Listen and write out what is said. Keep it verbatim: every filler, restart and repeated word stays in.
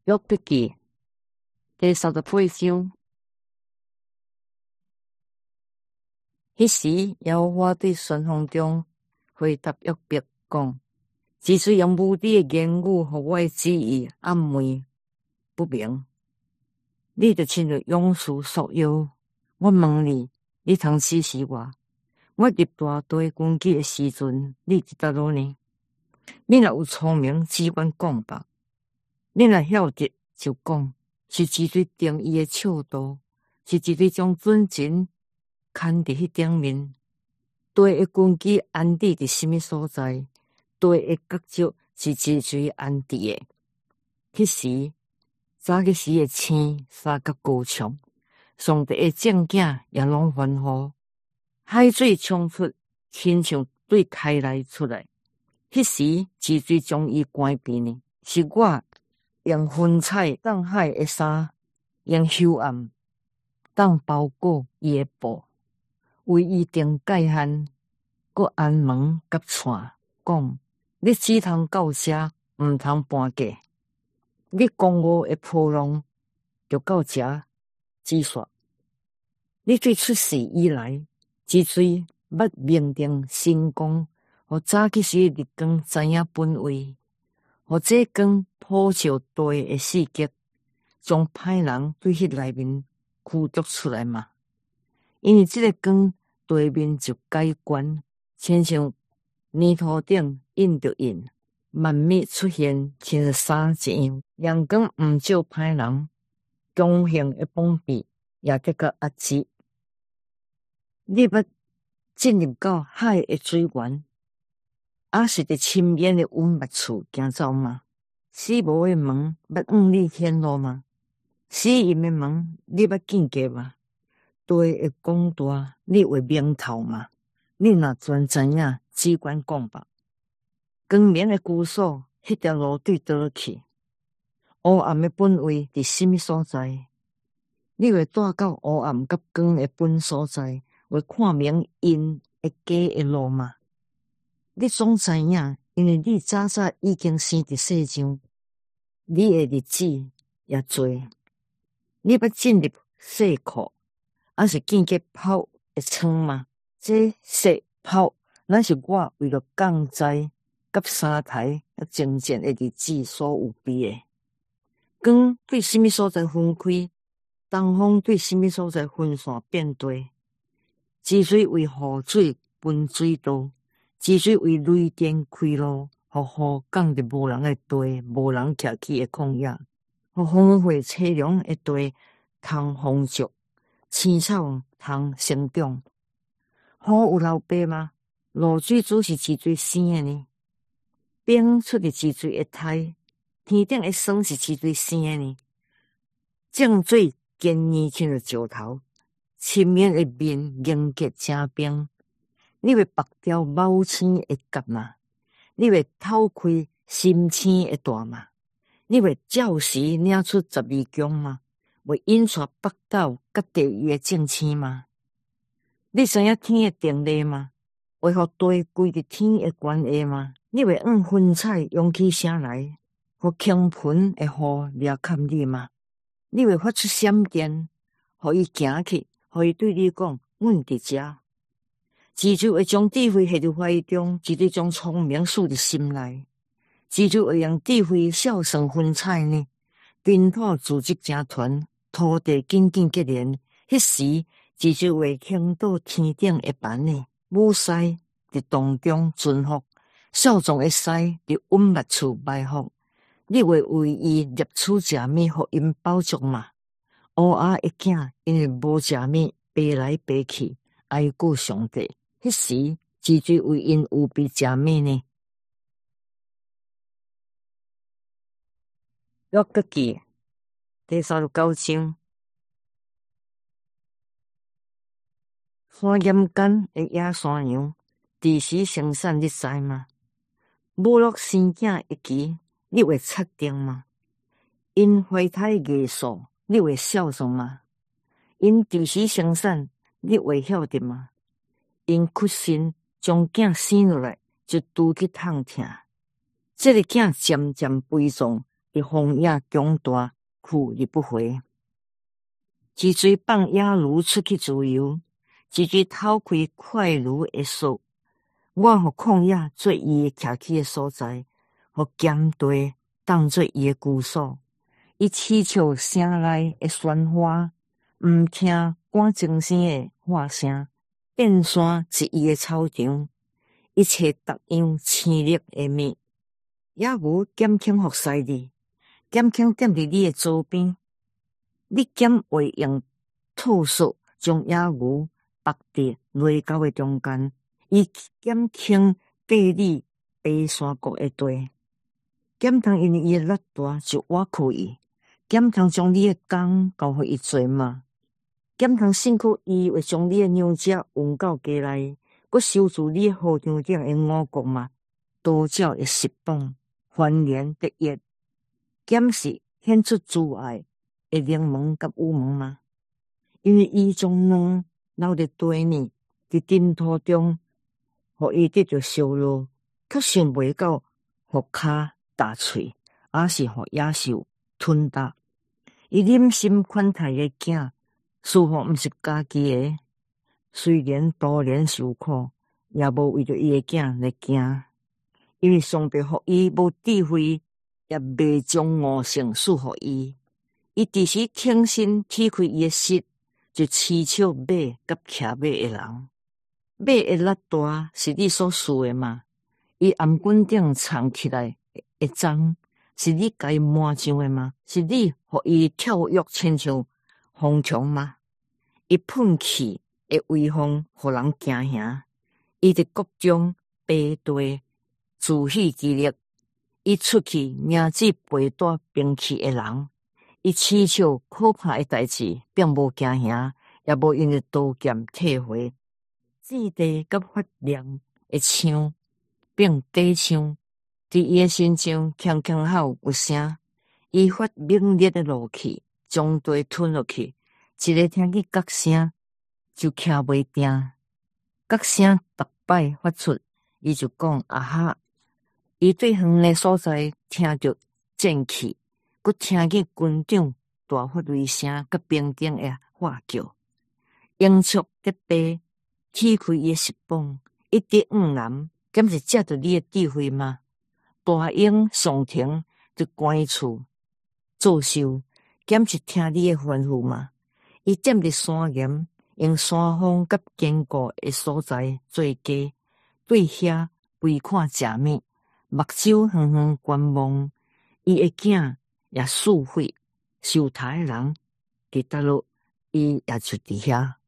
约笔记第三十八章。迄时，耶和华对旋风中回答约伯讲：之所以用无知的言语，互我的旨意暗昧不明，你就亲像勇士束腰。我问你，你通指示我？我入大队攻击的时阵，你伫倒落呢？你若有聪明，只管讲吧。你若晓得就讲，是支水定伊的笑度，是支水将准情牵伫迄顶面。对的根基安置伫什么所在？对的角色是支水安置的。迄时，早迄时的星三角高墙，上帝的正景也拢欢呼，海水冲出，亲像对开来出来。迄时，支水将伊关闭呢，是我用云彩当海的衫，用幽暗当包裹伊的布，为伊定界限，搁安门甲串，讲你只通到遮，毋通搬过。你公务的波浪就到遮止煞。你对出世以来，之水捌明定星光，互早起时日光知影本位，互这光普照地的世界，将歹人对迄内面驱逐出来嘛。因为这个光地面就改观，亲像泥土顶印着印，万物出现亲像衫一样。阳光毋照歹人，强行的封闭也得个压制。你要进入到海的水源，还是伫深渊的温密处行走吗？死无的门要往你显露吗？死荫的门你要见过吗？对的广大你会明透吗？你若全知影，只管讲吧。光明的居所，迄条路对倒去？黑暗的本位伫什么所在？你会带到黑暗甲光的本所在，会看明因的假的路吗？你总知影，因为你早早已经生伫世上，你的日子也多。你要进入细库，还是见过泡的窗吗？这细泡，那是我为了降灾甲三台甲精简的日子所有备的。光对什么所在分开？东风对什么所在分散变地？支水为雨水分水道，支水为雷电开路，互雨降伫无人的地，无人徛起的旷野，互风火凄凉的地通丰足，青草通生长。雨有流白吗？露水只是支水生的呢？冰出伫支水的胎，天顶的霜是支水生的呢？正水坚硬像石头，深面的面凝结真冰。你会拔掉毛青的角吗？你会透开深青的大吗？你会照时领出十二宫吗？会引出北斗甲地狱的正星吗？你知影天的定例吗？会互地跪伫天的关下吗？你会按云彩涌起声来，互倾盆的雨掠砍你吗？你会发出闪电，互伊行去，互伊对你讲：阮伫遮。支水会将智慧下伫怀中，支水将聪明输伫心内。支水会用智慧孝顺云彩呢？冰土组织成团，土地紧紧结连。迄时，支水会倾倒天顶的板呢？母狮伫洞中存伏，少壮的狮伫温密处埋伏。你会为伊摄取食物，互因饱足吗？乌鸦的囝因为无食物，飞来飞去，哀顾上帝。迄时，支水为因有备食物呢？约伯记第三十九章。山岩间的野山羊，第时生产，你知吗？母鹿生囝一期，你会确定吗？因怀胎艺术，你会孝顺吗？因第时生产，你会晓得吗？因屈身将囝生落来，就拄去痛疼。这个囝渐渐肥壮， 伫荒野强大，去而不回。之水放野如出去自由，之水透开快如会速。我互旷野做伊徛起诶所在，互咸地当做伊诶居所。伊饲笑城内诶喧哗，毋听赶精神诶喊声。遍山是伊诶草场，一切逐样青绿诶蜜。野牛减轻服侍你，减轻踮伫你诶左边。你减会用吐丝将野牛绑伫犁沟诶中间，伊减轻缀你爬山谷诶地。减通因为伊诶力大就挖苦伊，减通将你诶工交互伊做嘛。减通辛苦伊会将你诶娘只运到家内，佮收住你诶好场顶诶五谷嘛，多少诶失望，繁连得意。减是显出慈爱诶灵门甲武门嘛，因为伊将卵留伫地面，伫尘土中，互伊得到烧热，却想袂到互骹打喙，也是互野兽吞踏。伊忍心款待诶囝，似乎毋是家己诶。虽然多年受苦，也无为着伊诶囝来惊，因为上帝互伊无智慧，也未将悟性赐互伊。伊伫时挺身踢开伊诶膝，就饲笑马甲骑马诶人。马诶力大是你所需诶嘛？伊颔棍顶藏起来会脏，是你家满上诶吗？是你互伊跳跃亲像风墙吗？伊喷气会威风，互人惊吓。伊伫国中爬地，自喜其力。伊出去名字背带兵器诶人。伊饲笑可怕诶代志，并无惊吓，也无因为刀剑退回。志地甲发亮诶枪，并底枪，伫伊诶身上锵锵吼有声。伊发猛烈诶怒气，将地吞落去。一个听见角声，就徛袂定。角声逐摆发出，伊就讲啊哈！伊对远诶所在听着剑气，佮听见军长大发雷声，佮兵丁诶喊叫。鹰速得飞，起开伊诶翅膀，一直往南，敢是借着你诶智慧吗？大鹰上庭就关厝作秀，敢是听你诶吩咐吗？伊踮伫山岩，用山峰甲坚固诶所在做家，对遐围看食物，目睭远远观望。伊诶囝也死毁，受杀诶人伫倒落，伊也就伫遐。